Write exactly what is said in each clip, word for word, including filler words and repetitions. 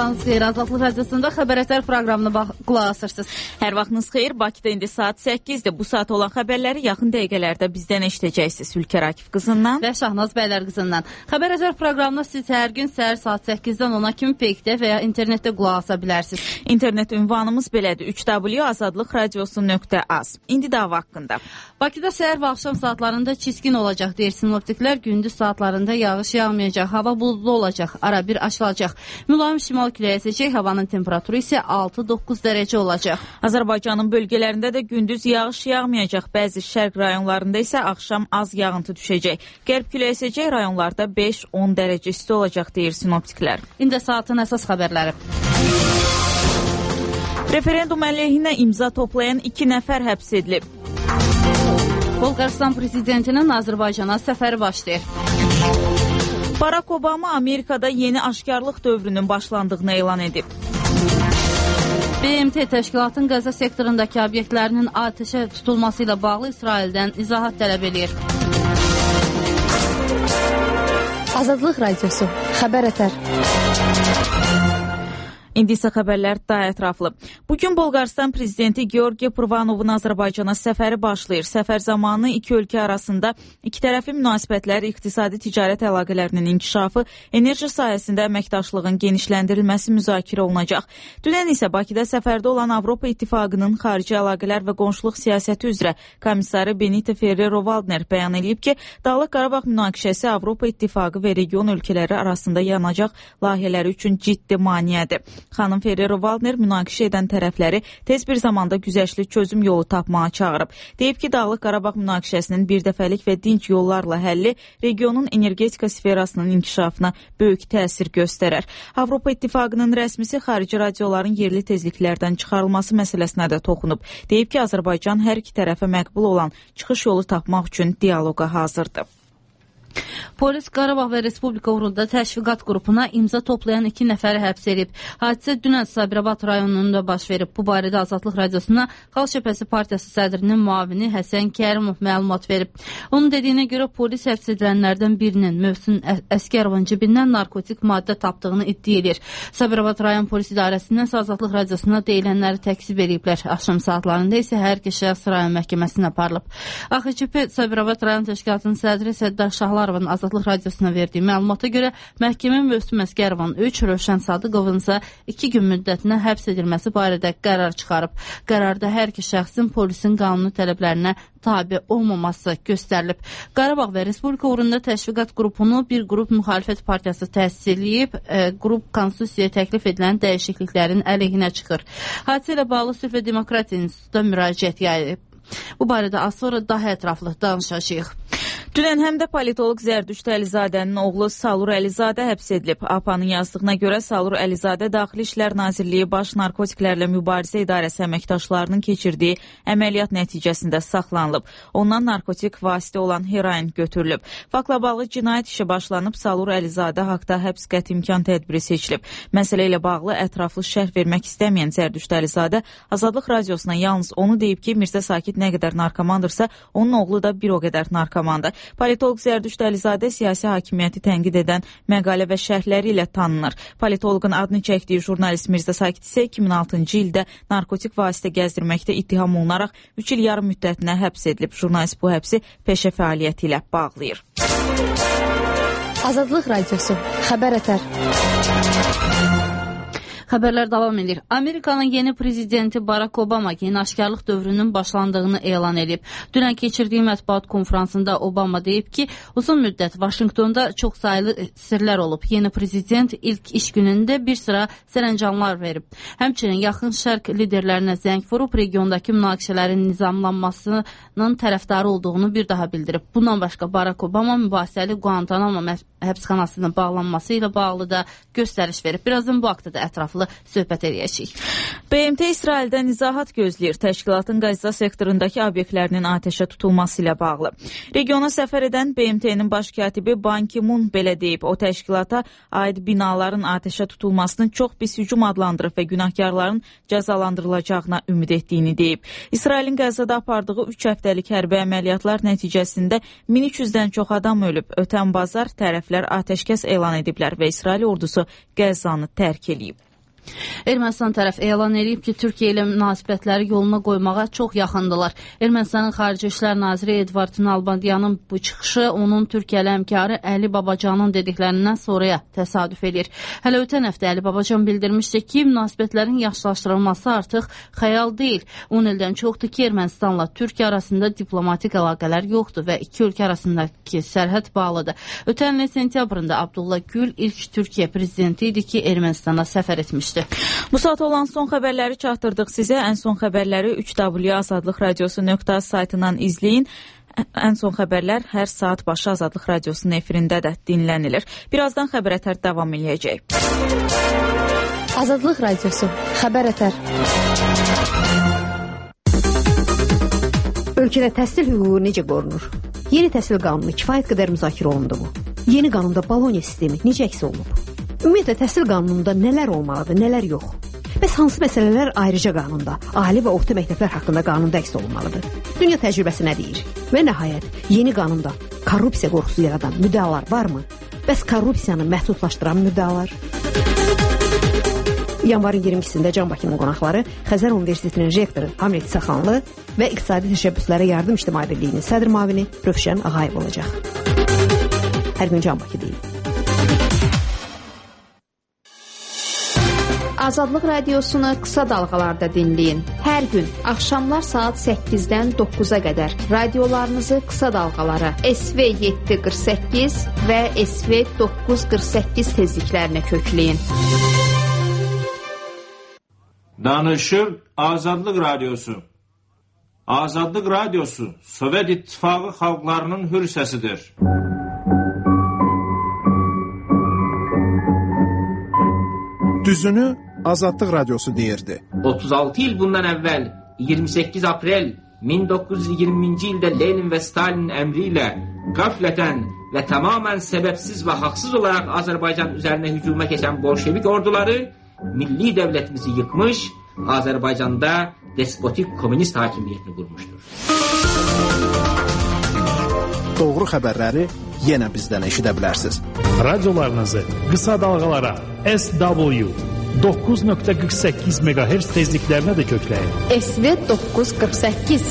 Sabahınız xeyir. Azadlıq Radiosunda Xəbər Ətər proqramına qulaq asırsınız. Hər vaxtınız xeyir. Bakıda indi saat səkkizdir. Bu saat olan xəbərləri yaxın dəqiqələrdə bizdən eşidəcəksiniz. Ülkər Akif qızından və Şahnaz Bəylər qızından. Xəbər Ətər proqramına siz hər gün səhər saat səkkizdən ona kimi Peykdə və ya internetdə qulaq asa bilərsiniz. İnternet ünvanımız belədir: üç w nöqtə azadlıq radiosu nöqtə az. İndi dava haqqında. Bakıda səhər və axşam saatlarında çiskin olacaq deyir sinoptiklər. Gündüz saatlarında yağış yağmayacaq, hava buludlu olacaq, ara bir açılacaq. Mülayim şimal küləyi əsəcək, havanın temperaturu isə altı doqquz dərəcə olacaq. Azərbaycanın bölgələrində də gündüz yağış yağmayacaq. Bəzi şərq rayonlarında isə axşam az yağıntı düşəcək. Qərb küləyi əsəcək, rayonlarda beş on dərəcə isti olacaq deyir sinoptiklər. İndi saatın əsas xəbərləri. Referendum əleyhinə imza toplayan iki nəfər həbs edilib. Bolqarıstan prezidentinin Azərbaycana səfəri başlayır. Barack Obama Amerikada yeni aşkarlıq dövrünün başlandığını elan edib. B M T təşkilatın Qəzza sektorundakı obyektlərinin atəşə tutulması ilə bağlı İsraildən izahat tələb edir. Azadlıq Radiosu, Xəbər Ətər. İndi isə xəbərlər daha ətraflı. Bugün Bolqarıstan prezidenti Georgiy Pırvanovun Azərbaycana səfəri başlayır. Səfər zamanı iki ölkə arasında iki tərəfi münasibətlər, iqtisadi ticarət əlaqələrinin inkişafı, enerji sahəsində əməkdaşlığın genişləndirilməsi müzakirə olunacaq. Dünən isə Bakıda səfərdə olan Avropa İttifaqının xarici əlaqələr və qonşuluq siyasəti üzrə komissarı Benito Ferrero-Waldner bəyan edib ki, Dağlıq Qarabağ münaqişəsi Avropa İttifaqı və region ölkələri arasında yanacaq layihələri üçün ciddi maneədir. Xanım Ferrero-Waldner münaqişə edən tərəfləri tez bir zamanda güzəştli çözüm yolu tapmağa çağırıb. Deyib ki, Dağlıq Qarabağ münaqişəsinin birdəfəlik və dinc yollarla həlli regionun energetika sferasının inkişafına böyük təsir göstərər. Avropa İttifaqının rəsmisi xarici radioların yerli tezliklərdən çıxarılması məsələsinə də toxunub. Deyib ki, Azərbaycan hər iki tərəfə məqbul olan çıxış yolu tapmaq üçün dialoqa hazırdır. Polis Qarabağ və Respublika uğrunda təşviqat qrupuna imza toplayan iki nəfəri həbs edib. Hadisə dünən Sabirabad rayonunda baş verib. Bu barədə Azadlıq Radiosuna Xalq Cəbhəsi Partiyası sədrinin müavini Həsən Kərimov məlumat verib. Onun dediyinə görə polis həbs edilənlərdən birinin Mövsün Əskərovun cibindən narkotik maddə tapdığını iddia edir. Sabirabad rayon polis idarəsindən Azadlıq Radiosuna deyilənləri təksib ediblər. Axşam saatlarında isə hər iki şəxs rayon məhkəməsinə aparılıb. A X C P Sabirabad rayon təşkilatının sədri Səddar Şahlarovun Azadlıq Radiosuna verdiyi məlumata görə məhkəmə Mövsüm Əskərovun üç, Rövşən Sadıqovun isə iki gün müddətinə həbs edilməsi barədə qərar çıxarıb. Qərarda hər iki şəxsin polisin qanuni tələblərinə tabi olmaması göstərilib. Qarabağ və Respublika uğrunda təşviqat qrupunu bir qrup müxalifət partiyası təsis edib, e, qrup konstitusiyaya təklif edilən dəyişikliklərin əleyhinə çıxır. Hadisə ilə bağlı Sülh və Demokratiya İnstitutuna müraciət yayıb. Bu barədə az sonra daha ətraflı danışacağıq. Dünən həm də politoloq Zərdüşt Əlizadənin oğlu Salur Əlizadə həbs edilib. A P A-nın yazdığına görə Salur Əlizadə Daxili İşlər Nazirliyi Baş Narkotiklərlə Mübarizə İdarəsi əməkdaşlarının keçirdiyi əməliyyat nəticəsində saxlanılıb. Ondan narkotik vasitə olan heroin götürülüb. Faktla bağlı cinayət işi başlanıb, Salur Əlizadə haqda həbs qəti imkan tədbiri seçilib. Məsələ ilə bağlı ətraflı şərh vermək istəməyən Zərdüşt Əlizadə Azadlıq Radiosuna yalnız onu deyib ki, Mirzə Sakit nə qədər narkomandırsa, onun oğlu da bir o qədər narkomandır. Politoloq Zərdüşt Əlizadə siyasi hakimiyyəti tənqid edən məqalə və şərhləri ilə tanınır. Politoloqun adını çəkdiyi jurnalist Mirzə Sakit isə iki min altıncı ildə narkotik vasitə gəzdirməkdə ittiham olunaraq üç il yarım müddətinə həbs edilib. Jurnalist bu həbsi peşə fəaliyyəti ilə bağlayır. Azadlıq Radiosu, Xəbər Ətər. Xəbərlər davam edir. Amerikanın yeni prezidenti Barack Obama yeni aşkarlıq dövrünün başlandığını elan edib. Dünən keçirdiyi mətbuat konfransında Obama deyib ki, uzun müddət Vaşinqtonda çox sayılı sirlər olub. Yeni prezident ilk iş günündə bir sıra sərəncamlar verib. Həmçinin yaxın şərq liderlərinə zəng vurub, regiondakı münaqişələrin nizamlanmasının tərəfdarı olduğunu bir daha bildirib. Bundan başqa Barack Obama mübahisəli Guantanamo həbsxanasının bağlanması ilə bağlı da göstəriş verib. Birazdan bu haqda da ətraflı söhbət edəcəyik. B M T İsraildən izahat gözləyir. Təşkilatın Qəzza sektorundakı obyektlərinin atəşə tutulması ilə bağlı. Regiona səfər edən B M T-nin baş katibi Ban Ki-moon belə deyib. O təşkilata aid binaların atəşə tutulmasını çox pis hücum adlandırıb və günahkarların cəzalandırılacağına ümid etdiyini deyib. İsrailin Qəzzada apardığı üç həftəlik hərbi əməliyyatlar nəticəsində min üç yüzdən çox adam ölüb. Ötən bazar tərəflər atəşkəs elan ediblər və İsrail ordusu Qəzzanı tərk edib. Ermənistan tərəf elan edib ki, Türkiyə ilə münasibətləri yoluna qoymağa çox yaxındılar. Ermənistanın Xarici İşlər Naziri Edvard Nalbandyanın bu çıxışı onun Türkiyə ilə həmkarı Əli Babacanın dediklərindən sonraya təsadüf edir. Hələ ötən həftə Əli Babacan bildirmişdi ki, münasibətlərin yaxşılaşdırılması artıq xəyal deyil. on ildən çoxdur ki, Ermənistanla Türkiyə arasında diplomatik əlaqələr yoxdur və iki ölkə arasındakı sərhəd bağlıdır. Ötən il sentyabrında Abdullah Gül ilk Türkiyə prezidenti idi ki, Ermənistana səfər etmişdi. Bu saat olan son xəbərləri çatdırdıq sizə. Ən son xəbərləri üç w azadlıq radiosu nöqtə az saytından izləyin. Ən son xəbərlər hər saat başı Azadlıq Radiosunun efirində də dinlənilir. Birazdan xəbər ətər davam edəcək. Azadlıq Radiosu, xəbər ətər. Ölkədə təhsil hüququ necə qorunur? Yeni təhsil qanunu kifayət qədər müzakirə olundu mu? Yeni qanunda Bologna sistemi necə əks olunub? Ümumiyyətlə, təhsil qanununda nələr olmalıdır, nələr yox? Bəs hansı məsələlər ayrıca qanunda, ali və orta məktəblər haqqında qanunda əks olunmalıdır? Dünya təcrübəsi nə deyir? Və nəhayət, yeni qanunda korrupsiya qorxusu yaradan müddəalar varmı? Bəs korrupsiyanı məhdudlaşdıran müddəalar? Yanvarın iyirmi ikisində Can Bakının qonaqları Xəzər Universitetinin rektoru Hamlet İsaxanlı və İqtisadi Təşəbbüslərə Yardım İctimai Birliyinin sədr müavini Rövşən Ağayev olacaq. Hər gün Can Bakı deyil. Azadlıq Radiosunu qısa dalğalarda dinləyin. Hər gün axşamlar saat səkkizdən doqquza qədər radiolarınızı qısa dalğalara S V yeddi qırx səkkiz və S V doqquz qırx səkkiz tezliklərinə kökləyin. Danışır Azadlıq Radiosu. Azadlıq Radiosu Sovet İttifaqı xalqlarının hür səsidir. Düzünü Azadlıq Radiosu deyirdi. otuz altı il bundan əvvəl iyirmi səkkiz aprel min doqquz yüz iyirminci ildə Lenin və Stalinin əmri ilə qaflətən və tamamən səbəbsiz və haqsız olaraq Azərbaycan üzərinə hücuma keçən bolşevik orduları milli dövlətimizi yıkmış, Azərbaycanda despotik komünist hakimiyyətini qurmuşdur. Doğru xəbərləri yenə bizdən eşidə bilərsiniz. Radiolarınızı qısa dalğalara S W doqquz nöqtə qırx səkkiz megahertz tezliklərinə də kökləyin. S V doqquz qırx səkkiz.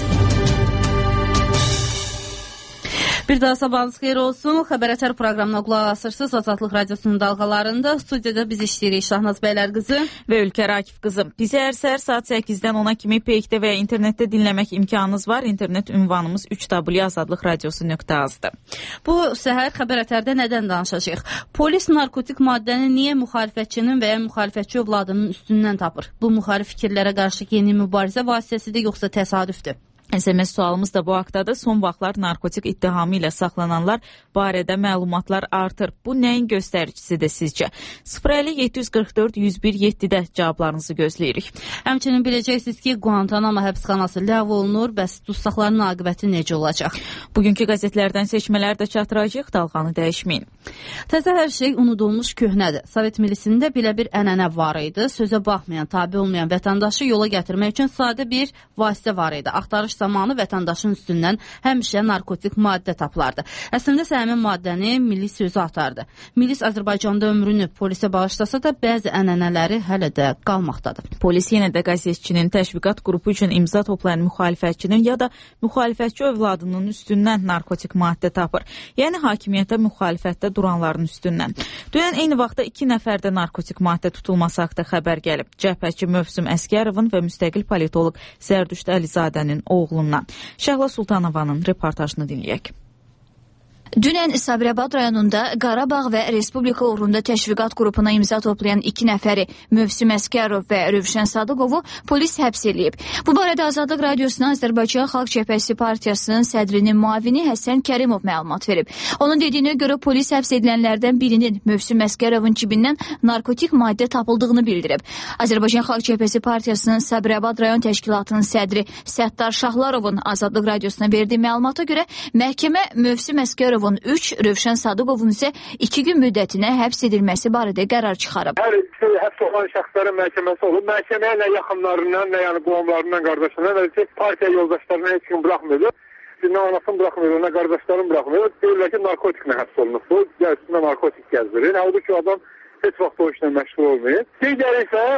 Bir daha sabahınız xeyir olsun. Xəbər ətər proqramına qulaq asırsınız. Azadlıq Radiosunun dalğalarında. Studiyada biz işləyirik Şahnaz Bəylər qızı və Ülkər Akif qızı. Bizi hər səhər saat səkkizdən ona kimi Peykdə və ya internetdə dinləmək imkanınız var. İnternet ünvanımız üç w azadlıq radiosu nöqtə azdır. Bu səhər xəbər ətərdə nədən danışacağıq? Polis narkotik maddəni niyə müxalifətçinin və ya müxalifətçi övladının üstündən tapır? Bu müxalif fikirlərə qarşı yeni mübarizə vasitəsidir, yoxsa təsadüfdür? S M S sualımız da bu haqdadır. Son vaxtlar narkotik ittihamı ilə saxlananlar barədə məlumatlar artır. Bu nəyin göstəricisidir sizcə? sıfır əlli yeddi yüz qırx dörd yüz bir yeddidə cavablarınızı gözləyirik. Həmçinin biləcəksiniz ki, Guantanamo həbsxanası ləğv olunur, bəs dustaqların aqibəti necə olacaq? Bugünkü qəzetlərdən seçmələr də çatdıracaq, dalğanı dəyişməyin. Təzə hər şey unudulmuş köhnədir. Sovet milisində belə bir ənənə var idi. Sözə baxmayan, tabi olmayan vətəndaşı yola gətirmək üçün sadə bir vasitə var idi. Axtarış zamanı vətəndaşın üstündən həmişə narkotik maddə tapılardı. Əslində isə həmin maddəni milis özü atardı. Milis Azərbaycanda ömrünü polisə bağışlasa da bəzi ənənələri hələ də qalmaqdadır. Polis yenə də qəzetçinin təşviqat qrupu üçün imza toplayan müxalifətçinin ya da müxalifətçi övladının üstündən narkotik maddə tapır. Yəni hakimiyyətə müxalifətdə duranların üstündən. Dünən eyni vaxtda iki nəfərdə narkotik maddə tutulması haqda xəbər gəlib. Cəbhəçi Mövsüm Əskərovun və müstəqil politoloq Zərdüşt Əlizadənin oğlundan. Şəhla Sultanovanın reportajını dinləyək. Dünən Sabirabad rayonunda Qarabağ və Respublika uğrunda təşviqat qrupuna imza toplayan iki nəfəri Mövsüm Əskərov və Rövşən Sadıqovu polis həbs eləyib. Bu barədə Azadlıq Radiosuna Azərbaycan Xalq Cəbhəsi Partiyasının sədrinin müavini Həsən Kərimov məlumat verib. Onun dediyinə görə polis həbs edilənlərdən birinin Mövsüm Əskərovun cibindən narkotik maddə tapıldığını bildirib. Azərbaycan Xalq Cəbhəsi Partiyasının Sabirabad rayon təşkilatının sədri Səttar Şahlarovun Azadlıq Radiosuna verdiyi məlumata görə məhkəmə Mövsüm Əskərov üç, Rövşən Sadıqovun isə iki gün müddətinə həbs edilməsi barədə qərar çıxarıb. Hər ikisi həbs olan şəxslərin məhkəməsi olub. Məhkəməyə nə yaxınlarından, nə yəni qohumlarından, qardaşlarından, nə partiya yoldaşlarından heç kim buraxmıyor. Nə anasını buraxmıyor, nə qardaşlarını buraxmıyor. Deyirlər ki, narkotiklə həbs olunub. Bu, üstündə narkotik gəzdirir. Halbuki adam heç vaxt o işlə məşğul olmayır. Digəri isə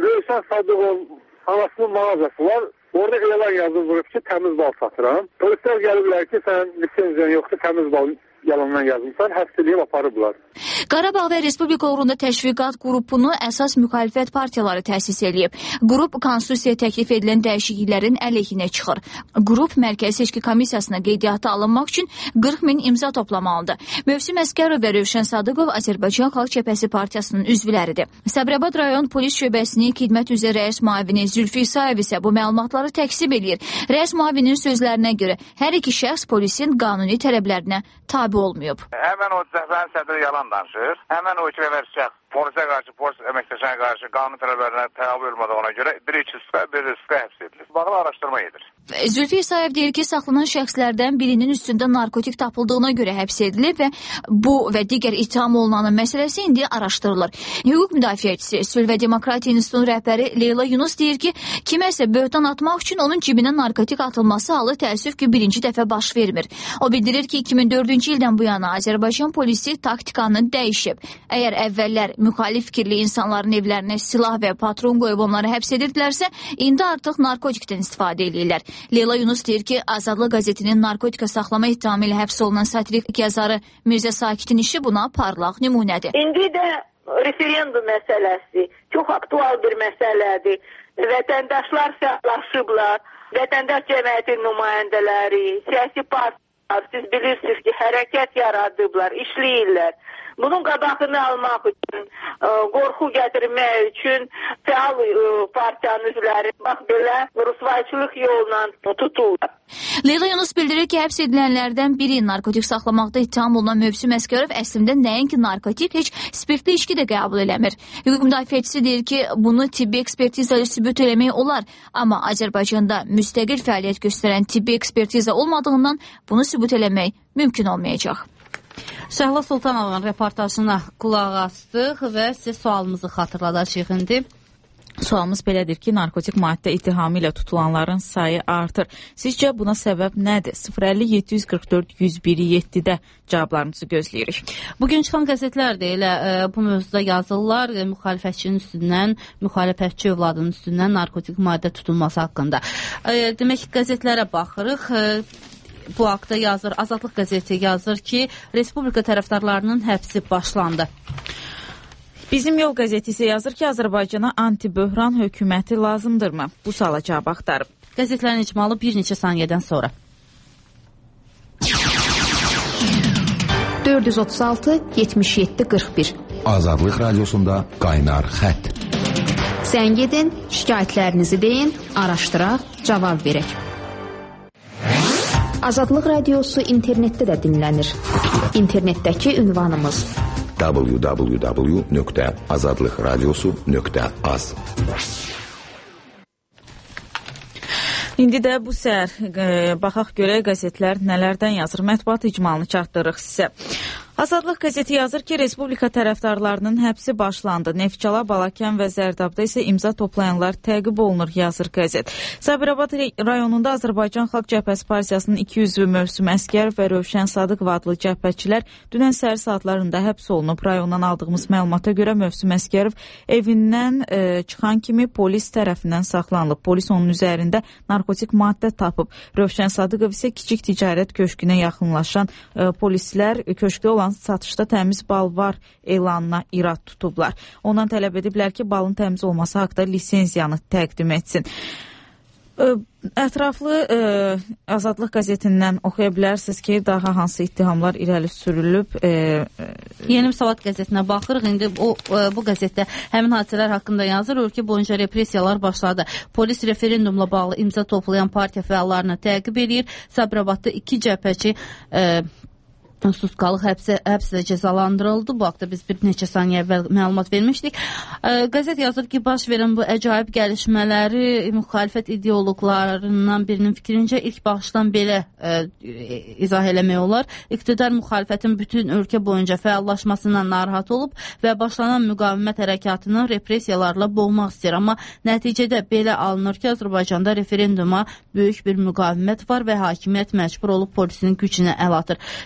Rövşən Sadıqov anasının mağazası var. Orada elan yazılır ki, təmiz bal satıram. Polislər gəliblər ki, sən lisenziyan yoxsa təmiz bal yalandan yazmışsan, həbs edib aparıblar. Qarabağ və Respublika uğrunda təşviqat qrupunu əsas müxalifət partiyaları təsis edib. Qrup konstitusiyaya təklif edilən dəyişikliklərin əleyhinə çıxır. Qrup Mərkəzi Seçki Komissiyasına qeydiyyata alınmaq üçün qırx min imza toplamalıdır. Mövsüm Əskərov və Rövşən Sadıqov Azərbaycan Xalq Cəbhəsi partiyasının üzvləridir. Sabirabad rayon polis şöbəsinin xidmət üzrə rəis müavini Zülfü İsayev isə bu məlumatları təksib edir. Rəis müavinin sözlərinə görə hər iki şəxs polisin qanuni tələblərinə tabi olmayıb. Həmən o cəbhənin sədri yalan danışır. Həmən o iki nəfər şəxs polisə qarşı, polis əməkdaşına qarşı qanun tələblərinə tabi olmadığına görə bir iki sıqa, bir sıqa həbs edilir. Bağlı araşdırma edir. Zülfü İsayev deyir ki, saxlanan şəxslərdən birinin üstündə narkotik tapıldığına görə həbs edilib və bu və digər ittiham olunanın məsələsi indi araşdırılır. Hüquq müdafiəçisi, Sülh və Demokratiya İnstitutunun rəhbəri Leyla Yunus deyir ki, kiməsə böhtan atmaq üçün onun cibinə narkotik atılması halı təəssüf ki, birinci dəfə baş vermir. O bildirir ki, iki min dördüncü ildən bu yana Azərbaycan polisi taktikanı dəyişib. Əgər əvvəllər müxalif fikirli insanların evlərinə silah və patron qoyub onları həbs edirdilərsə, indi artıq narkotikdən istifadə edirlər. Leyla Yunus deyir ki, Azadlıq qəzetinin narkotika saxlama ittihamı ilə həbs olunan satirik yazarı Mirzə Sakitin işi buna parlaq nümunədir. İndi də referendum məsələsi çox aktual bir məsələdir. Vətəndaşlar siyahlaşıblar, vətəndaş cəmiyyətin nümayəndələri, siyasi partiyalar, siz bilirsiniz ki, hərəkət yaradıblar, işləyirlər. Bunun qabağını almaq üçün, qorxu gətirmək üçün fəal partiyanın üzvləri bax belə rüsvayçılıq yolla tutulur. Leyla Yunus bildirir ki, həbs edilənlərdən biri narkotik saxlamaqda ittiham olunan Mövsüm Əskərov əslində nəinki narkotik, heç spirtli içki də qəbul eləmir. Hüquq müdafiəçisi deyir ki, bunu tibbi ekspertiza ilə sübut eləmək olar, amma Azərbaycanda müstəqil fəaliyyət göstərən tibbi ekspertiza olmadığından bunu sübut eləmək mümkün olmayacaq. Şəhla Sultanovun reportajına qulaq astıq və sizə sualımızı xatırladacağıq indi. Sualımız belədir ki, narkotik maddə ittihamı ilə tutulanların sayı artır. Sizcə buna səbəb nədir? sıfır əlli yeddi yüz qırx dörd yüz bir yeddidə cavablarınızı gözləyirik. Bugün çıxan qəzetlər də elə e, bu mövzuda yazırlar. E, müxalifətçinin üstündən, müxalifətçi övladının üstündən narkotik maddə tutulması haqqında. E, demək, qəzetlərə baxırıq. E, Bu haqda yazır, Azadlıq qəzeti yazır ki, Respublika tərəfdarlarının həbsi başlandı. Bizim Yol qəzeti isə yazır ki, Azərbaycana anti-böhran hökuməti lazımdırmı? Bu suala cavab axtarıb. Qəzetlərin icmalı bir neçə saniyədən sonra. dörd yüz otuz altı yetmiş yeddi qırx bir Azadlıq radiosunda qaynar xətt. Zəng edin, şikayətlərinizi deyin, araşdıraq, cavab verək. Azadlıq radiosu internetdə də dinlənir. İnternetdəki ünvanımız w w w nöqtə azadlıq radiosu nöqtə az. İndi də bu səhər e, baxaq görək qəzetlər nələrdən yazır. Mətbuat icmalını çatdırırıq sizə. Azadlıq qəzeti yazır ki, Respublika tərəfdarlarının həbsi başlandı. Neftçala, Balakən və Zərdabda isə imza toplayanlar təqib olunur, yazır qəzet. Sabirabad rayonunda Azərbaycan Xalq Cəbhəsi partiyasının iki üzvü Mövsüm Əskərov və Rövşən Sadıqov adlı cəbhəçilər dünən səhər saatlarında həbs olunub. Rayondan aldığımız məlumata görə Mövsüm Əskərov evindən e, çıxan kimi polis tərəfindən saxlanılıb. Polis onun üzərində narkotik maddə tapıb. Rövşən Sadıqov isə kiçik ticarət köşkünə yaxınlaşan e, polislər köşkdə olan satışda təmiz bal var elanına irad tutublar. Ondan tələb ediblər ki, balın təmiz olması haqda lisenziyanı təqdim etsin. Ətraflı ə, Azadlıq qəzetindən oxuya bilərsiniz ki, daha hansı ittihamlar irəli sürülüb. Ə, Yeni Müsavat qəzetinə baxırıq. İndi o, ə, bu qəzetdə həmin hadisələr haqqında yazır. Ölkə boyunca repressiyalar başladı. Polis referendumla bağlı imza toplayan partiya fəallarını təqib edir. Sabirabadda iki cəbhəçi ə, susqalıq həbsə, həbslə cəzalandırıldı. Bu haqda biz bir neçə saniyə əvvəl məlumat vermişdik. Ə, qəzet yazır ki, baş verən bu əcaib gəlişmələri müxalifət ideoloqlarından birinin fikrincə ilk başdan belə ə, izah eləmək olar. İqtidar müxalifətin bütün ölkə boyunca fəallaşmasından narahat olub və başlanan müqavimət hərəkatını repressiyalarla boğmaq istəyir. Amma nəticədə belə alınır ki, Azərbaycanda referenduma böyük bir müqavimət var və hakimiyyət məcbur olub polisinin gücünə əl atır. Heç nədən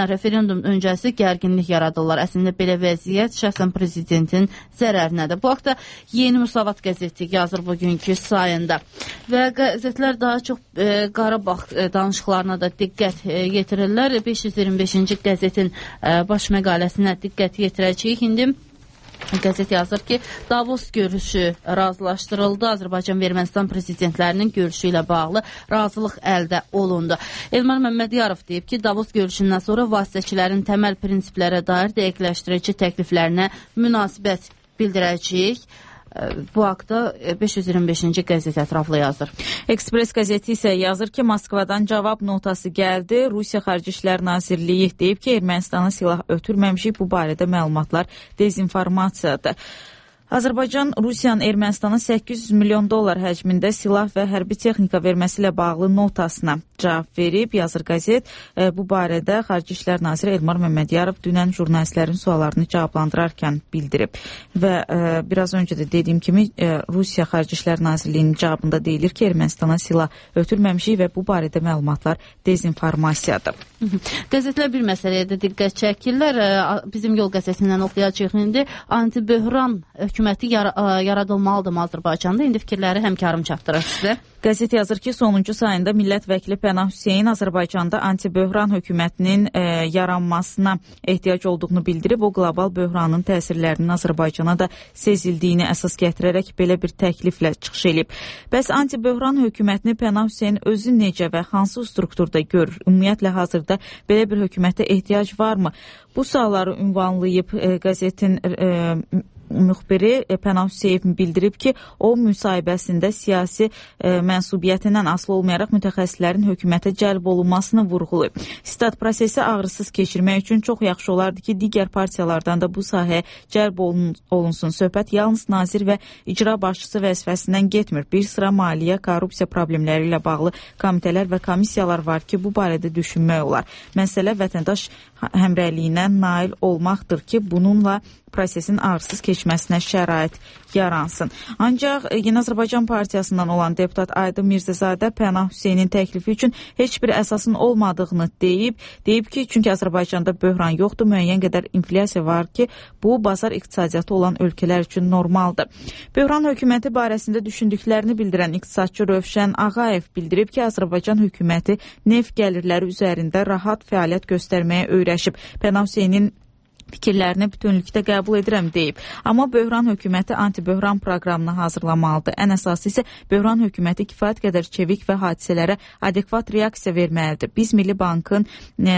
Məsələn, referendum öncəsi gərginlik yaradırlar. Əslində belə vəziyyət şəxsən prezidentin zərərinədir. Bu haqda Yeni Müsavat qəzeti yazır bugünkü sayında. Və qəzetlər daha çox e, Qarabağ e, danışıqlarına da diqqət e, yetirirlər. beş yüz iyirmi beşinci qəzetin e, baş məqaləsinə diqqət yetirəcəyik. İndi qəzet yazır ki, Davos görüşü razılaşdırıldı. Azərbaycan və Ermənistan prezidentlərinin görüşü ilə bağlı razılıq əldə olundu. Elmar Məmmədiyarov deyib ki, Davos görüşündən sonra vasitəçilərin təməl prinsiplərə dair dəqiqləşdirici təkliflərinə münasibət bildirəcəyik. Bu haqda beş yüz iyirmi beşinci qəzet ətraflı yazır. Ekspres qəzeti isə yazır ki, Moskvadan cavab notası gəldi. Rusiya Xarici İşlər Nazirliyi deyib ki, Ermənistana silah ötürməmişik. Bu barədə məlumatlar dezinformasiyadır. Azərbaycan Rusiyanın Ermənistana səkkiz yüz milyon dollar həcmində silah və hərbi texnika verməsi ilə bağlı notasına cavab verib, yazır qəzet. E, bu barədə Xarici İşlər Naziri Elmar Məmmədiyarov dünən jurnalistlərin suallarını cavablandırarkən bildirib. Və e, biraz öncə də dediyim kimi e, Rusiya Xarici İşlər Nazirliyinin cavabında deyilir ki, Ermənistana silah ötürməmişik və bu barədə məlumatlar dezinformasiyadır. Qəzetlər bir məsələyə də diqqət çəkirlər. Bizim Yol qəzetindən oxuyacağıq indi. Anti-böhran hökuməti yar yaradılmalıdır Azərbaycanda. İndi fikirləri həmkarım çatdırır sizə. Qəzet yazır ki, sonuncu sayında millət vəkili Pənah Hüseyn Azərbaycanda anti-böhran hökumətinin e, yaranmasına ehtiyac olduğunu bildirib. O, qlobal böhranın təsirlərinin Azərbaycana da sezildiyini əsas gətirərək belə bir təkliflə çıxış edib. Bəs anti-böhran hökumətini Pənah Hüseyn özü necə və hansı strukturda görür? Ümumiyyətlə, hazırda belə bir hökumətə ehtiyac varmı? Bu sualları ünvanlayıb e, qəzetin e, müxbiri Pənah Hüseyn bildirib ki, o müsahibəsində siyasi e, mənsubiyyətindən asılı olmayaraq mütəxəssislərin hökumətə cəlb olunmasını vurğulayıb. Stat prosesi ağrısız keçirmək üçün çox yaxşı olardı ki, digər partiyalardan da bu sahəyə cəlb olun, olunsun. Söhbət yalnız nazir və icra başçısı vəzifəsindən getmir. Bir sıra maliyyə, korrupsiya problemləri ilə bağlı komitələr və komissiyalar var ki, bu barədə düşünmək olar. Məsələ vətəndaş həmrəyliyinə nail olmaqdır ki, bununla prosesin ağırsız keçməsinə şərait yaransın. Ancaq Yeni Azərbaycan Partiyasından olan deputat Aydın Mirzəzadə Pənah Hüseynin təklifi üçün heç bir əsasın olmadığını deyib. Deyib ki, çünki Azərbaycanda böhran yoxdur, müəyyən qədər inflyasiya var ki, bu bazar iqtisadiyyatı olan ölkələr üçün normaldır. Böhran hökuməti barəsində düşündüklərini bildirən iqtisadçı Rövşən Ağayev bildirib ki, Azərbaycan hökuməti neft gəlirləri üzərində rahat fəaliyyət göstərməyə öyrəşib. Pənah Hüseynin fikirlərini bütünlükdə qəbul edirəm deyib. Amma böhran hökuməti anti-böhran proqramını hazırlamalıdır. Ən əsası isə böhran hökuməti kifayət qədər çevik və hadisələrə adekvat reaksiya verməlidir. Biz Milli Bankın e,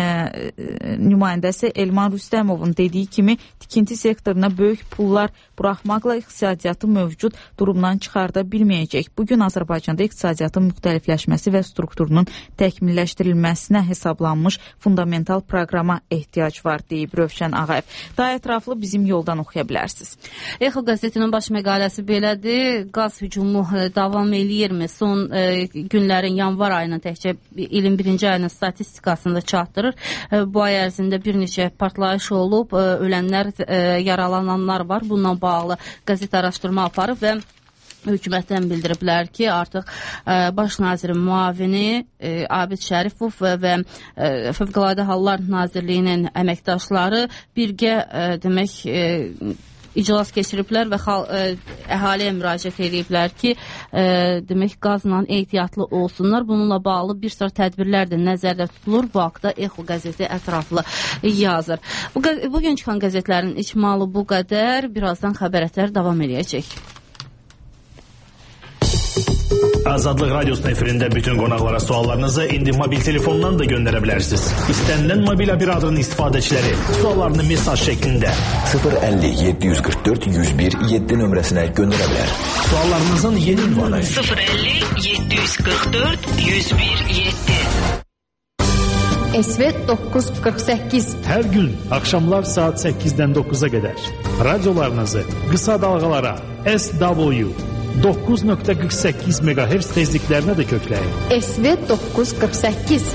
nümayəndəsi Elman Rüstəmovun dediyi kimi tikinti sektoruna böyük pullar buraxmaqla iqtisadiyyatı mövcud durumdan çıxarda bilməyəcək. Bugün Azərbaycanda iqtisadiyyatın müxtəlifləşməsi və strukturunun təkmilləşdirilməsinə hesablanmış fundamental proqrama ehtiyac var deyib Rövşən Ağayev. Daha ətraflı bizim yoldan oxuya bilərsiniz. Exo qəzetinin baş məqaləsi belədir. Qaz hücumu davam eləyirmi? Son e, günlərin yanvar ayının təkcə ilin birinci ayının statistikasında çatdırır. E, bu ay ərzində bir neçə partlayış olub, e, ölənlər, e, yaralananlar var. Bununla bağlı qəzet araşdırma aparıb və hökumətdən bildiriblər ki, artıq ə, baş nazirin müavini ə, Abid Şərifov və, və ə, Fövqəladə Hallar Nazirliyinin əməkdaşları birgə ə, demək ə, iclas keçiriblər və xal, ə, əhaliyə müraciət ediblər ki, ə, demək qazla ehtiyatlı olsunlar. Bununla bağlı bir sıra tədbirlər də nəzərdə tutulur. Bu haqda Exo qəzeti ətraflı yazır. Bu, bugün çıxan qəzetlərin icmalı bu qədər. Birazdan xəbərətlər davam edəcək. Azadlıq Radyosu'nun efirində bütün qonaqlara suallarınızı indi mobil telefondan da göndərə bilərsiniz. İstənilən mobil operatorun istifadəçiləri suallarını mesaj şəklində sıfır əlli yeddi yüz qırx dörd yüz bir yeddi nömrəsinə göndərə bilər. Suallarınızın yeni ünvanı sıfır əlli yeddi yüz qırx dörd yüz bir yeddi. S V doqquz qırx səkkiz. Hər gün axşamlar saat səkkizdən doqquza qədər radiolarınızı qısa dalğalara S W doqquz nöqtə qırx səkkiz meqahertz tezliklərinə də kökləyin. S V doqquz qırx səkkiz.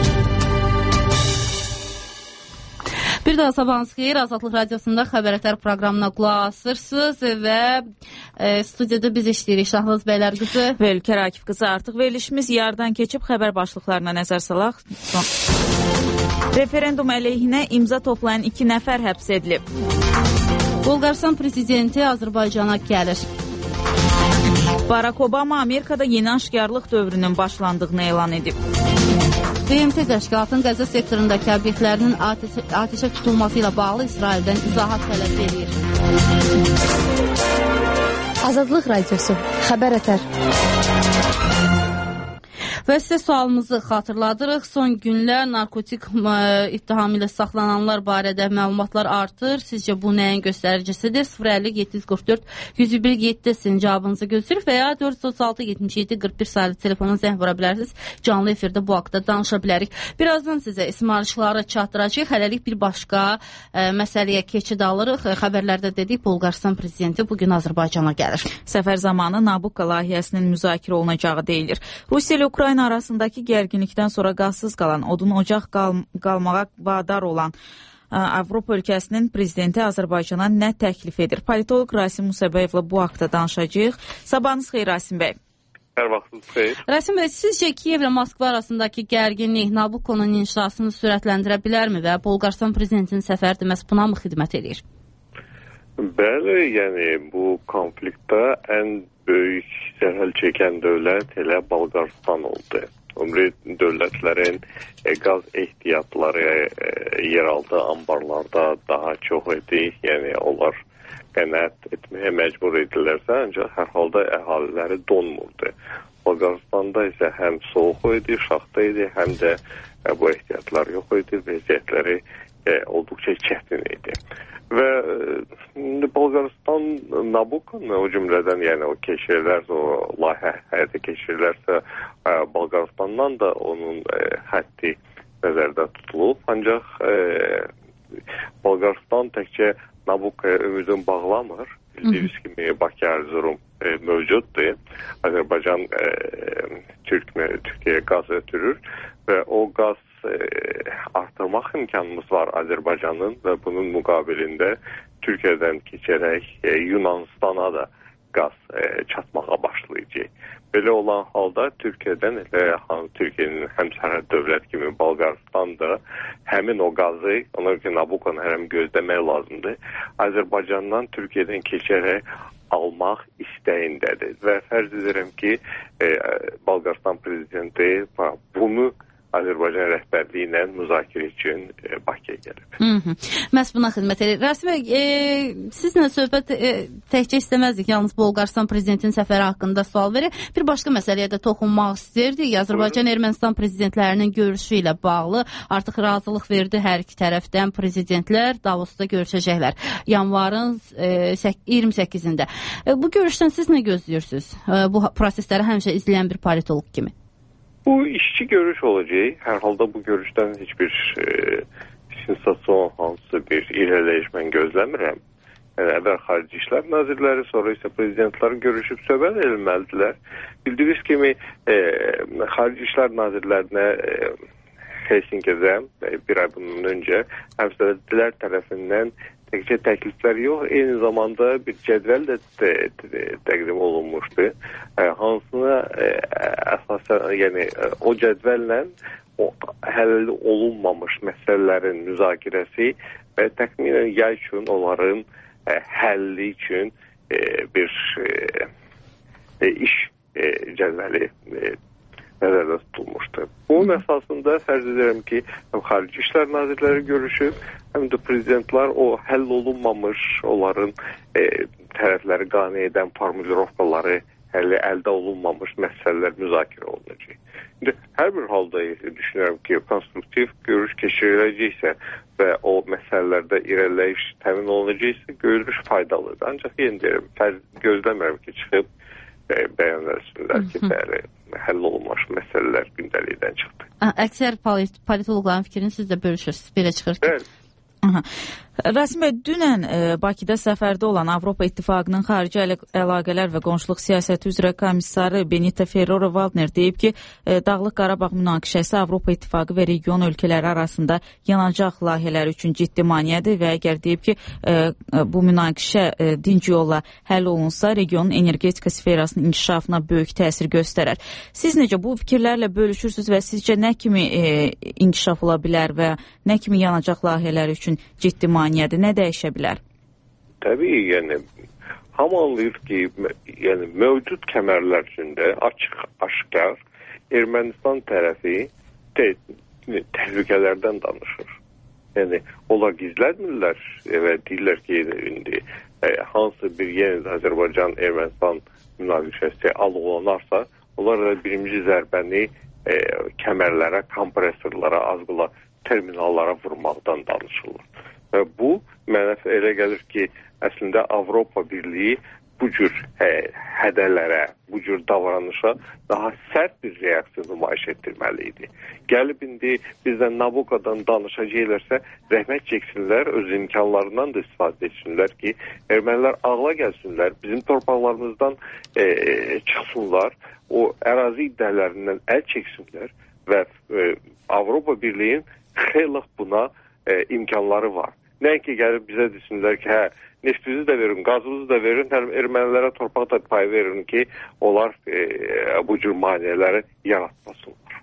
Bir daha sabahınız xeyir. Azadlıq Radiosunda xəbərətlər proqramına qulaq asırsınız və e, studiyada biz işləyirik. Şahnaz bəylər qızı və Ülkər Akif qızı. Artıq verilişimiz yardan keçib xəbər başlıqlarına nəzər salaq. Son... Referendum əleyhinə imza toplayan iki nəfər həbs edilib. Bolqarıstan prezidenti Azərbaycana gəlir. Barack Obama Amerikada yeni aşkarlıq dövrünün başlandığını elan edib. B M T təşkilatın Qəzza sektorundakı obyektlərinin ateşə tutulması ilə bağlı İsraildən izahat tələb edir. Azadlıq Radiosu, xəbər ətər. Və sizə sualımızı xatırladırıq. Son günlər narkotik ittiham ilə saxlananlar barədə məlumatlar artır. Sizcə bu nəyin göstəricisidir? sıfır əlli yeddi yüz qırx dörd yüz bir yeddi sizin cavabınızı gözləyirik və ya dörd yüz otuz altı yetmiş yeddi qırx bir sayılı telefonuna zəng vura bilərsiniz. Canlı efirdə bu haqda danışa bilərik. Birazdan sizə ismarışları çatdıracaq. Hələlik bir başqa ə, məsələyə keçid alırıq. Xəbərlərdə dedik, Bolqarıstan prezidenti bugün Azərbaycana gəlir. Səfər zamanı Nabucco layihəsinin müzakirə olunacağı deyilir. Rusiya ilə Ukrayna arasındakı gərginlikdən sonra qazsız qalan, odun ocaq qal qalmağa vadar olan Avropa ölkəsinin prezidenti Azərbaycana nə təklif edir? Politolog Rasim Musabəyevlə bu haqda danışacağıq. Sabahınız xeyir, Rasim bəy. Hər vaxtınız xeyir. Rasim bəy, sizcə Kiyev ilə Moskva arasındakı gərginlik Nabucco'nun inşasını sürətləndirə bilərmi və Bolqarıstan prezidentinin səfəri məhz buna mı xidmət edir? Bəli, yəni bu konfliktdə ən böyük zərər çəkən dövlət elə Bolqarıstan oldu. Ümumi dövlətlərin e, qaz ehtiyatları e, yeraltı ambarlarda daha çox idi. Yəni onlar qənaət etməyə məcbur edilərsə, ancaq hər halda əhaliləri donmurdu. Bolqarıstanda isə həm soğuq idi, şaxta idi, həm də e, bu ehtiyatlar yox idi, vəziyyətləri e, olduqca çətin idi. Və e, Bolqarıstan Nabucco-nu o cümlədən, yəni o keçirilərsə, o layihə həyata keçirilərsə, e, Bolqarıstandan da onun e, həddi nəzərdə tutulub. Ancaq e, Bolqarıstan təkcə Nabucco-ya ümidini bağlamır. Bildiyiniz kimi Bakı Erzurum e, mövcuddur. Azərbaycan e, Türk, Türkiye'ye qaz ötürür və o qaz e, artırmaq imkanımız var Azərbaycanın və bunun müqabilində Türkiye'dən keçərək e, Yunanistan'a da qaz e, çatmağa başlayacaq. Belə olan halda Türkiye'dən elə Türkiye'nin həmsərhəd dövlət kimi Bolqarıstan da həmin o qazı, ona ki Nabucco-nu həm gözləmək lazımdır. Azərbaycandan Türkiye'dən keçərək almaq istəyindədir və fərz edirəm ki e, Bolqarıstan prezidenti bunu Azərbaycan rəhbərliyi ilə müzakirə üçün e, Bakıya gəlib. Məhz buna xidmət edir. Rasim bəy, e, sizinlə söhbət e, təkcə istəməzdik, yalnız Bolqarıstan prezidentinin səfəri haqqında sual verir. Bir başqa məsələyə də toxunmaq istəyirdik. Azərbaycan-Ermənistan prezidentlərinin görüşü ilə bağlı artıq razılıq verdi hər iki tərəfdən. Prezidentlər Davosda görüşəcəklər yanvarın e, iyirmi səkkizində. E, bu görüşdən siz nə gözləyirsiniz? E, bu prosesləri həmişə izləyən bir politolog kimi. Bu işçi görüş olacaq. Hər halda bu görüşdən heç bir e, sensasyon, hansı bir irəliləyiş mən gözləmirəm. Yəni, əvvəl xarici işlər nazirləri, sonra isə prezidentlər görüşüb söhbət edilməlidirlər. Bildiyiniz kimi e, xarici işlər nazirlərinə e, Helsinki'də e, bir ay bundan öncə həmsədilər tərəfindən təkcə təkliflər yox, eyni zamanda bir cədvəl də təqdim olunmuşdu. E, hansına e, əsasən, yəni e, o cədvəllə o həll olunmamış məsələlərin müzakirəsi və təxminən yay üçün onların e, həlli üçün e, bir e, e, iş e, cədvəli e, nəzərdə tutulmuşdu. Bunun əsasında fərz edirəm ki, həm xarici işlər nazirləri görüşüb, həm də prezidentlər o həll olunmamış, onların e, tərəfləri qane edən formulirovkaları hələ əldə olunmamış məsələlər müzakirə olunacaq. İndi hər bir halda düşünürəm ki, konstruktiv görüş keçiriləcəksə və o məsələlərdə irəliləyiş təmin olunacaqsa, görüş faydalıdır. Ancaq yenə deyirəm, gözləmirəm ki, çıxıb e, bəyan etsinlər ki, bəli, həll olunmuş məsələlər gündəlikdən çıxdı. Əksər politologların fikrini siz də bölüşürsünüz, belə çıxır ki. Bəli. Aha. Rasim bəy, dünən e, Bakıda səfərdə olan Avropa İttifaqının xarici əlaqələr və qonşuluq siyasəti üzrə komissarı Benita Ferrero-Waldner deyib ki, e, Dağlıq Qarabağ münaqişəsi Avropa İttifaqı və region ölkələri arasında yanacaq layihələri üçün ciddi maneədir və əgər deyib ki, e, bu münaqişə e, dinc yolla həll olunsa, regionun energetika sferasının inkişafına böyük təsir göstərər. Siz necə bu fikirlərlə bölüşürsünüz və sizcə nə kimi e, inkişaf ola bilər və nə kimi yanacaq layihələri üçün ciddi maneədir? Nə dəyişə bilər? Təbii, yəni hamı anlayır ki, yəni mövcud kəmərlər içində açıq, aşkar Ermənistan tərəfi te təhlükələrdən danışır. Yəni onlar gizlətmirlər və deyirlər ki, indi e, hansı bir yeni Azərbaycan Ermənistan münaqişəsi alovlanarsa, onlar da birinci zərbəni e, kəmərlərə, kompresorlara, azqula terminallara vurmaqdan danışırlar. Və bu, mənə elə gəlir ki, əslində Avropa Birliyi bu cür hə, hədələrə, bu cür davranışa daha sərt bir reaksiya nümayiş etdirməli idi. Gəlib indi bizdən Nabucodan danışacaqlarsa, rəhmət çəksinlər, öz imkanlarından da istifadə etsinlər ki, ermənilər ağla gəlsinlər, bizim torpaqlarımızdan e, çıxsınlar, o ərazi iddiələrindən əl çəksinlər və e, Avropa Birliyinin xeyli buna e, imkanları var. Nəinki gəlib bizə desinlər ki, hə, neftinizi də verin, qazınızı da verin, ermənilərə torpaq da pay verin ki, onlar e, bu cür maneələri yaratmasınlar.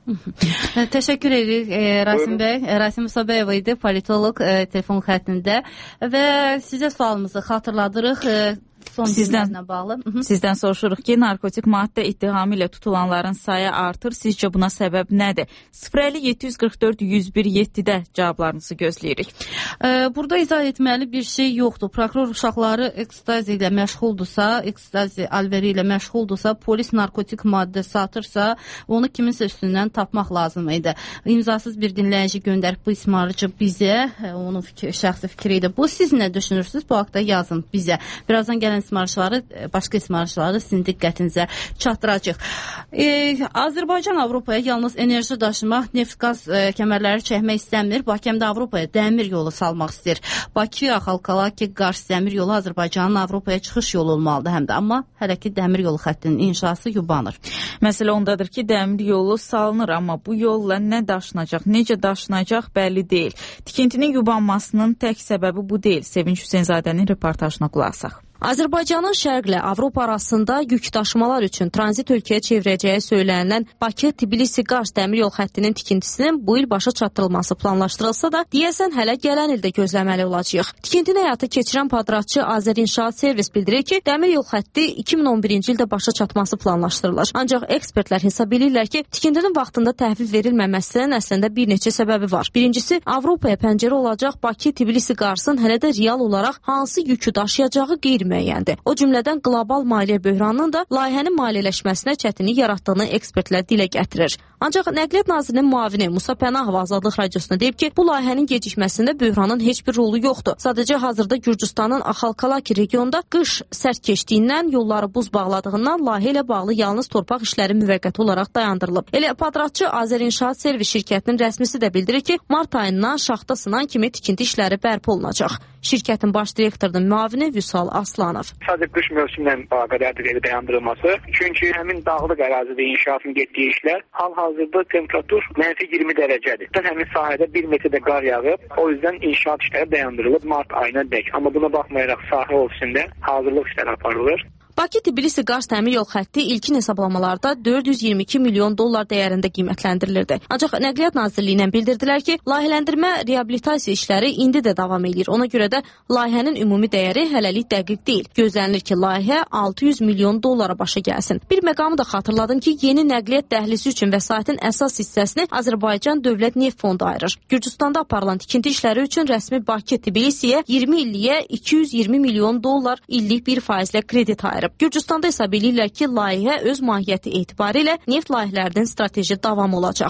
Təşəkkür edirik e, Rasim bəy. Rasim Musabəyov idi, politoloq e, telefon xəttində və sizə sualımızı xatırladırıq. E, Son sizdən, bağlı. Sizdən soruşuruq ki, narkotik maddə ittihamı ilə tutulanların sayı artır. Sizcə buna səbəb nədir? sıfır əlli yeddi yüz qırx dörd yüz bir yeddidə cavablarınızı gözləyirik. Ee, burada izah etməli bir şey yoxdur. Prokuror uşaqları ekstazi ilə məşğuldursa, ekstazi alveri ilə məşğuldursa, polis narkotik maddə satırsa, onu kiminsə üstündən tapmaq lazım idi. İmzasız bir dinləyici göndərib bu ismarıcı bizə, onun fikir, şəxsi fikri idi. Bu siz nə düşünürsünüz? Bu haqda yazın bizə. Birazdan gələn ismarışları, başqa ismarışları sizin diqqətinizə çatdıracaq. E, Azərbaycan Avropaya yalnız enerji daşımaq, neft qaz e, kəmərləri çəkmək istəmir. Bakıda Avropaya dəmir yolu salmaq istəyir. Bakı, Xalqalaki, Qars dəmir yolu Azərbaycanın Avropaya çıxış yolu olmalıdır həm də. Amma hələ ki dəmir yolu xəttinin inşası yubanır. Məsələ ondadır ki, dəmir yolu salınır, amma bu yolla nə daşınacaq, necə daşınacaq bəlli deyil. Tikintinin yubanmasının tək səbəbi bu deyil. Sevinç Hüseynzadənin reportajına qulaq asaq. Azərbaycanın şərqlə Avropa arasında yük daşımalar üçün tranzit ölkəyə çevirəcəyi söylənilən Bakı-Tbilisi-Qars dəmir yol xəttinin tikintisinin bu il başa çatdırılması planlaşdırılsa da, deyəsən hələ gələn ildə gözləməli olacaq. Tikintini həyata keçirən padratçı Azərinşaat Servis bildirir ki, dəmir yol xətti iki min on birinci ildə başa çatması planlaşdırılır. Ancaq ekspertlər hesab edirlər ki, tikintinin vaxtında təhvil verilməməsinin əslində bir neçə səbəbi var. Birincisi, Avropaya pəncərə olacaq Bakı-Tbilisi-Qarsın hələ də real olaraq hansı yükü daşıyacağı qeyri müəyyəndir. O cümlədən qlobal maliyyə böhranının da layihənin maliyyələşməsinə çətinlik yaratdığını ekspertlər dilə gətirir. Ancaq Nəqliyyat Nazirinin müavini Musa Pənahov Azadlıq Radiosuna deyib ki, bu layihənin gecikməsində böhranın heç bir rolu yoxdur. Sadəcə hazırda Gürcüstanın Axalkalaki regionda qış sərt keçdiyindən, yolları buz bağladığından layihə ilə bağlı yalnız torpaq işləri müvəqqəti olaraq dayandırılıb. Elə padratçı Azərinşaat Servis şirkətinin rəsmisi də bildirir ki, mart ayından şaxta sınan kimi tikinti işləri bərpa olunacaq. Şirkətin baş direktorunun müavini Vüsal Aslanov. Sadəcə qış mövsümündən əlaqədardır elə dayandırılması. Çünki həmin dağlıq ərazidə inşaatın getdiyi işlər hal-hazırda temperatur mənfi iyirmi dərəcədir. Həmin sahədə bir metrdə qar yağıb, o yüzdən inşaat işləri dayandırılıb mart ayına dək. Amma buna baxmayaraq sahə ofisində hazırlıq işləri aparılır. Bakı-Tbilisi-Qars dəmir yol xətti ilkin hesablamalarda dörd yüz iyirmi iki milyon dollar dəyərində qiymətləndirilirdi. Ancaq Nəqliyyat Nazirliyindən bildirdilər ki, layihələndirmə, reabilitasiya işləri indi də davam edir. Ona görə də layihənin ümumi dəyəri hələlik dəqiq deyil. Gözlənilir ki, layihə altı yüz milyon dollara başa gəlsin. Bir məqamı da xatırladım ki, yeni nəqliyyat dəhlizi üçün vəsaitin əsas hissəsini Azərbaycan Dövlət Neft Fondu ayırır. Gürcüstanda aparılan tikinti işləri üçün rəsmi Bakı-Tbilisiyə iyirmi illiyə iki yüz iyirmi milyon dollar illik bir faizlə kredit ayırır. Gürcüstanda hesab edirlər ki, layihə öz mahiyyəti etibarilə neft layihələrinin strateji davamı olacaq.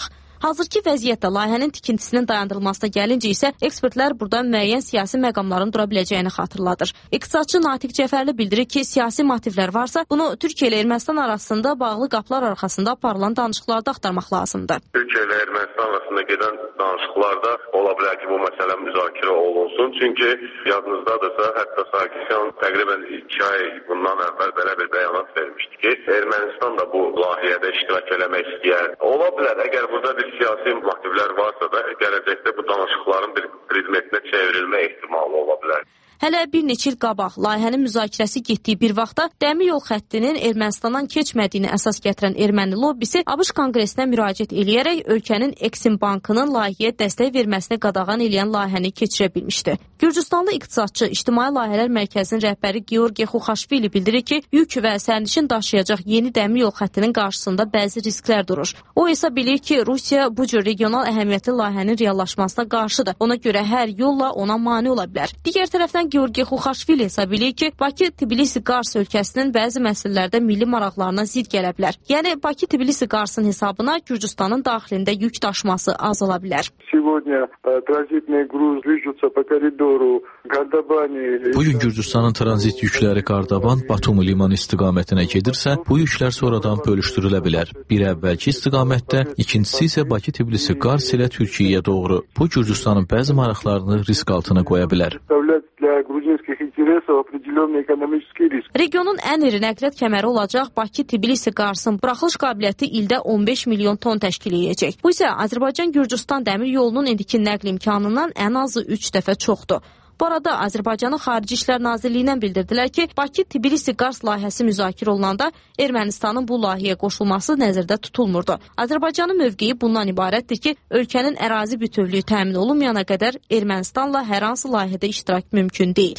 Hazırki vəziyyətdə layihənin tikintisinin dayandırılmasına gəlincə isə ekspertlər burada müəyyən siyasi məqamların dura biləcəyini xatırladır. İqtisadçı Natiq Cəfərli bildirir ki, siyasi motivlər varsa, bunu Türkiyə ilə Ermənistan arasında bağlı qapılar arxasında aparılan danışıqlarda axtarmaq lazımdır. Türkiyə ilə Ermənistan arasında gedən danışıqlarda ola bilər ki, bu məsələ müzakirə olunsun. Çünki yadınızdadırsa, hətta Sarkisyan təqribən iki ay bundan əvvəl belə bir bəyanat vermişdi ki, Ermənistan da bu layihədə iştirak eləmək istəyər. Ola bilər, əgər burada bir siyasi motivlər varsa da, gələcəkdə bu danışıqların bir predmetinə çevrilmə ehtimalı ola bilər. Hələ bir neçə il qabaq layihənin müzakirəsi getdiyi bir vaxtda dəmir yol xəttinin Ermənistandan keçmədiyini əsas gətirən erməni lobbisi ABŞ Konqresinə müraciət eləyərək ölkənin Eksim Bankının layihəyə dəstək verməsini qadağan eləyən layihəni keçirə bilmişdi. Gürcüstanlı iqtisadçı İctimai Layihələr Mərkəzinin rəhbəri Georgi Xuxaşvili bildirir ki, yük və sərnişin daşıyacaq yeni dəmir yol xəttinin qarşısında bəzi risklər durur. O hesab edir ki, Rusiya bu cür regional əhəmiyyətli layihənin reallaşmasına qarşıdır. Ona görə hər yolla ona mane ola bilər. Digər tərəfdən Georgi Xuxaşvili hesab edir ki, Bakı-Tbilisi-Qars ölkəsinin bəzi məsələlərdə milli maraqlarına zid gələ bilər. Yəni, Bakı-Tbilisi-Qarsın hesabına Gürcüstanın daxilində yük daşıması azala bilər. Bugün Gürcüstanın tranzit yükləri Qardaban, Batumi limanı istiqamətinə gedirsə, bu yüklər sonradan bölüşdürülə bilər. Bir əvvəlki istiqamətdə, ikincisi isə Bakı-Tbilisi-Qars ilə Türkiyəyə doğru. Bu Gürcüstanın bəzi maraqlarını risk altına qoya bilər. Regionun ən iri nəqliyyat kəməri olacaq Bakı-Tbilisi-Qarsın buraxılış qabiliyyəti ildə on beş milyon ton təşkil edəcək. Bu isə Azərbaycan-Gürcüstan dəmir yolunun indiki nəql imkanından ən azı üç dəfə çoxdur. Bu arada Azərbaycanın Xarici İşlər Nazirliyindən bildirdilər ki, Bakı-Tbilisi-Qars layihəsi müzakirə olunanda Ermənistanın bu layihəyə qoşulması nəzərdə tutulmurdu. Azərbaycanın mövqeyi bundan ibarətdir ki, ölkənin ərazi bütövlüyü təmin olunmayana qədər Ermənistanla hər hansı layihədə iştirak mümkün deyil.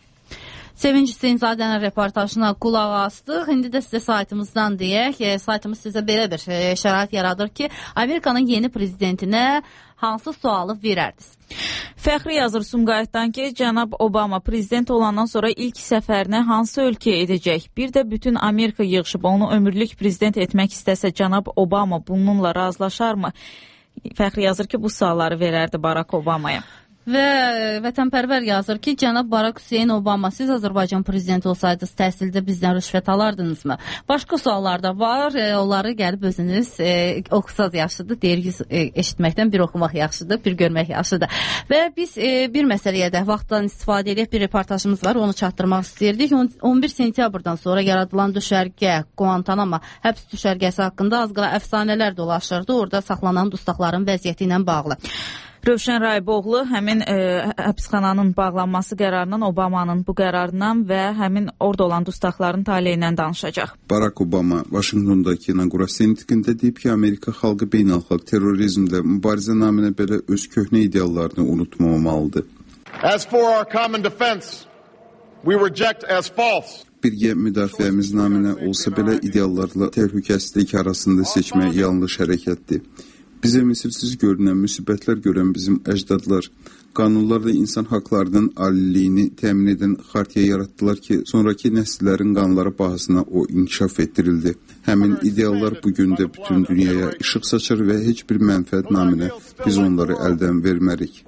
Sevinç Hüseynzadənin reportajına qulaq astıq. İndi də sizə saytımızdan deyək. E, saytımız sizə belə bir e, şərait yaradır ki, Amerikanın yeni prezidentinə hansı sualı verərdiniz? Fəxri yazır Sumqayıtdan ki, cənab Obama prezident olandan sonra ilk səfərini hansı ölkəyə edəcək? Bir də bütün Amerika yığışıb onu ömürlük prezident etmək istəsə, cənab Obama bununla razılaşarmı? Fəxri yazır ki, bu sualları verərdi Barack Obamaya. Və vətənpərvər yazır ki, cənab Barack Hüseyn Obama, siz Azərbaycan prezidenti olsaydınız, təhsildə bizdən rüşvət alardınızmı? Başqa suallar da var, e, onları gəlib özünüz e, oxusaz yaxşıdır, deyir yüz e, eşitməkdən bir oxumaq yaxşıdır, bir görmək yaxşıdır. Və biz e, bir məsələyə də vaxtdan istifadə edək, bir reportajımız var, onu çatdırmaq istəyirdik. on bir sentyabrdan sonra yaradılan düşərgə, Guantanamo həbs düşərgəsi haqqında az qala əfsanələr dolaşırdı, orada saxlanan dustaqların vəziyyəti ilə bağlı. Rövşən Rayboğlu həmin e, həbsxananın bağlanması qərarından, Obamanın bu qərarından və həmin orada olan dustaqların taleyi ilə danışacaq. Barack Obama Vaşinqtondakı inaugurasiya nitqində deyib ki, Amerika xalqı beynəlxalq terrorizmlə mübarizə naminə belə öz köhnə ideallarını unutmamalıdır. As for our common defense, we reject as false. Birgə müdafiəmiz naminə olsa belə ideallarla təhlükəsizlik arasında seçmək yanlış hərəkətdir. Bizə misilsiz görünən müsibətlər görən bizim əcdadlar, qanunlarla insan haqlarının aliliyini təmin edən xartiyə yaratdılar ki, sonraki nəsillərin qanunları bahasına o inkişaf etdirildi. Həmin ideallar bugün də bütün dünyaya işıq saçır və heç bir mənfəət naminə biz onları əldən vermərik.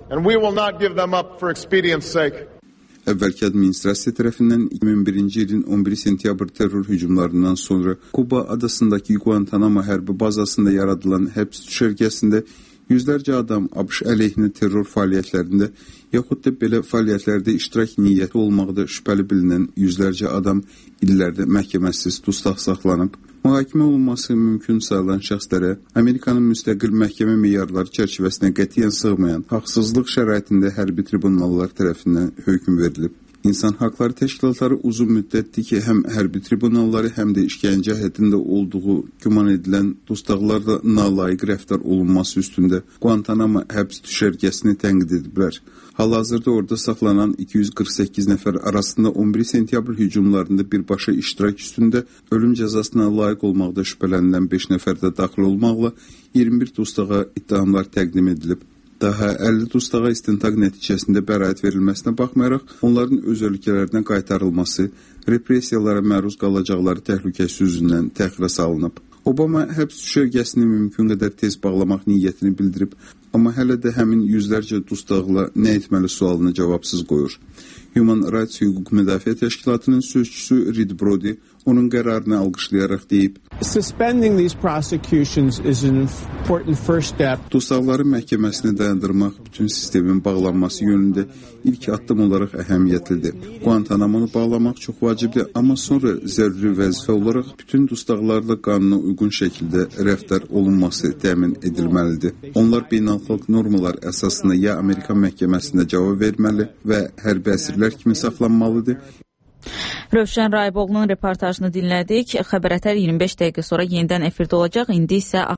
Əvvəlki administrasiya tərəfindən iki min birinci ilin on bir sentyabr terror hücumlarından sonra Kuba adasındakı Guantanamo hərbi bazasında yaradılan həbs düşərgəsində yüzlərcə adam ABŞ əleyhinə terror fəaliyyətlərində yaxud da belə fəaliyyətlərdə iştirak niyyəti olmaqda şübhəli bilinən yüzlərcə adam illərdə məhkəməsiz dustaq saxlanıb. Mühakimə olunması mümkün sayılan şəxslərə Amerikanın müstəqil məhkəmə meyarları çərçivəsinə qətiyyən sığmayan haqsızlıq şəraitində hərbi tribunallar tərəfindən hökm verilib. İnsan haqları təşkilatları uzun müddətdir ki, həm hərbi tribunalları, həm də işgəncə həddində olduğu güman edilən dustaqlarla nalayiq rəftar olunması üstündə Guantanamo həbs düşərgəsini tənqid ediblər. Hal-hazırda orada saxlanan iki yüz qırx səkkiz nəfər arasında on bir sentyabr hücumlarında birbaşa iştirak üstündə ölüm cəzasına layiq olmaqda şübhələnilən beş nəfər də daxil olmaqla iyirmi bir dustağa ittihamlar təqdim edilib. Daha əlli dustağa istintaq nəticəsində bəraət verilməsinə baxmayaraq, onların öz ölkələrinə qaytarılması, repressiyalara məruz qalacaqları təhlükəsi üzündən təxirə salınıb. Obama həbs düşərgəsini mümkün qədər tez bağlamaq niyyətini bildirib, amma hələ də həmin yüzlərcə dustaqla nə etməli sualını cavabsız qoyur. Human Rights Hüquq Müdafiə Təşkilatının sözçüsü Reed Brody onun qərarını alqışlayaraq deyib, Suspending these prosecutions is an important first step. Dustaqların məhkəməsini dayandırmaq bütün sistemin bağlanması yönündə ilk addım olaraq əhəmiyyətlidir. Guantanamo-nu bağlamaq çox vacibdir, amma sonra zəruri vəzifə olaraq bütün dustaqlarla qanuna uyğun şəkildə rəftar olunması təmin edilməlidir. Onlar beynəlxalq normalar əsasında ya Amerikan məhkəməsində cavab verməli və hərbi əsirlər kimi saxlanmalıdır. Rövşən Rayboğlu'nun reportajını dinlədik. Xəbər Ətər iyirmi beş dəqiqə sonra yenidən efirdə olacaq. İndi isə